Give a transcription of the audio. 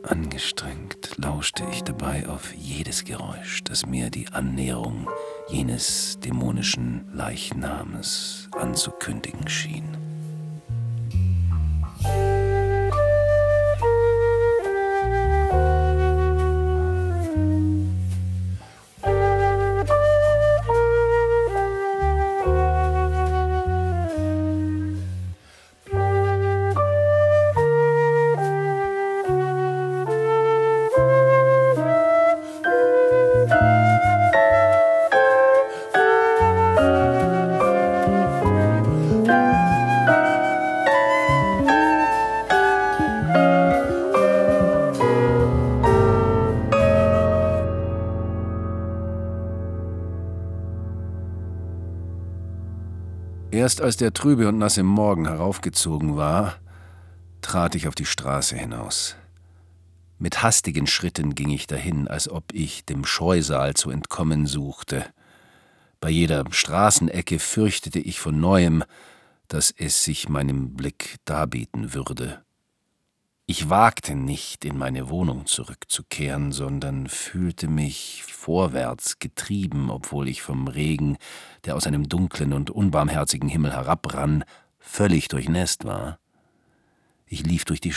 Angestrengt lauschte ich dabei auf jedes Geräusch, das mir die Annäherung jenes dämonischen Leichnames anzukündigen schien. Erst als der trübe und nasse Morgen heraufgezogen war, trat ich auf die Straße hinaus. Mit hastigen Schritten ging ich dahin, als ob ich dem Scheusal zu entkommen suchte. Bei jeder Straßenecke fürchtete ich von neuem, dass es sich meinem Blick darbieten würde. Ich wagte nicht, in meine Wohnung zurückzukehren, sondern fühlte mich vorwärts getrieben, obwohl ich vom Regen, der aus einem dunklen und unbarmherzigen Himmel herabrann, völlig durchnässt war. Ich lief durch die